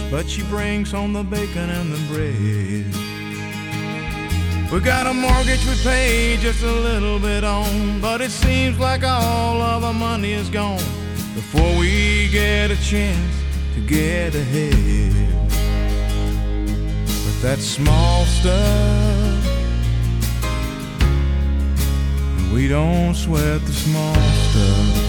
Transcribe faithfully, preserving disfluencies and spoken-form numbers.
but she brings home the bacon and the bread. We got a mortgage we pay just a little bit on, but it seems like all of our money is gone before we get a chance to get ahead. But that small stuff, we don't sweat the small stuff.